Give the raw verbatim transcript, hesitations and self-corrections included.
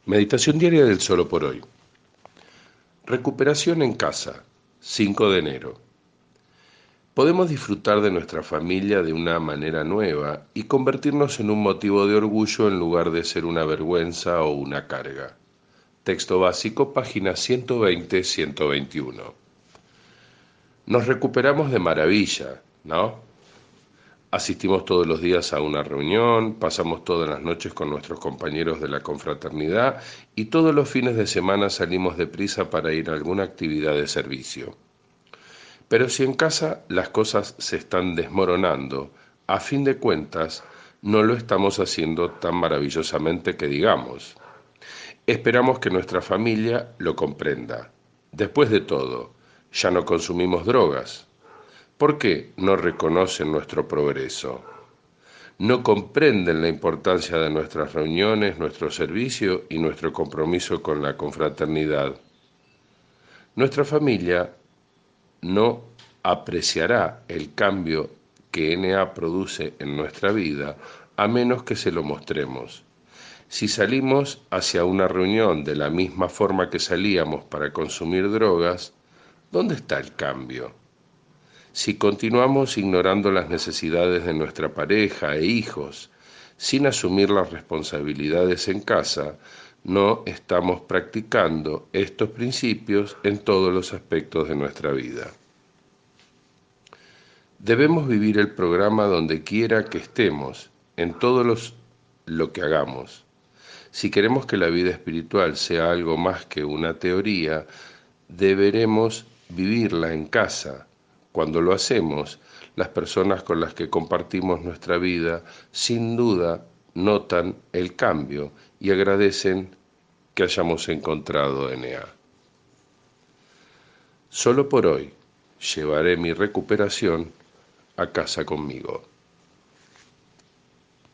Meditación diaria del Solo por Hoy. Recuperación en casa, cinco de enero. Podemos disfrutar de nuestra familia de una manera nueva y convertirnos en un motivo de orgullo en lugar de ser una vergüenza o una carga. Texto básico, páginas ciento veinte a ciento veintiuno. Nos recuperamos de maravilla, ¿no? Asistimos todos los días a una reunión, pasamos todas las noches con nuestros compañeros de la confraternidad y todos los fines de semana salimos deprisa para ir a alguna actividad de servicio. Pero si en casa las cosas se están desmoronando, a fin de cuentas no lo estamos haciendo tan maravillosamente que digamos. Esperamos que nuestra familia lo comprenda. Después de todo, ya no consumimos drogas. ¿Por qué no reconocen nuestro progreso? No comprenden la importancia de nuestras reuniones, nuestro servicio y nuestro compromiso con la confraternidad. Nuestra familia no apreciará el cambio que N A produce en nuestra vida a menos que se lo mostremos. Si salimos hacia una reunión de la misma forma que salíamos para consumir drogas, ¿dónde está el cambio? Si continuamos ignorando las necesidades de nuestra pareja e hijos, sin asumir las responsabilidades en casa, no estamos practicando estos principios en todos los aspectos de nuestra vida. Debemos vivir el programa donde quiera que estemos, en todo los, lo que hagamos. Si queremos que la vida espiritual sea algo más que una teoría, deberemos vivirla en casa. Cuando lo hacemos, las personas con las que compartimos nuestra vida sin duda notan el cambio y agradecen que hayamos encontrado N A. Solo por hoy llevaré mi recuperación a casa conmigo.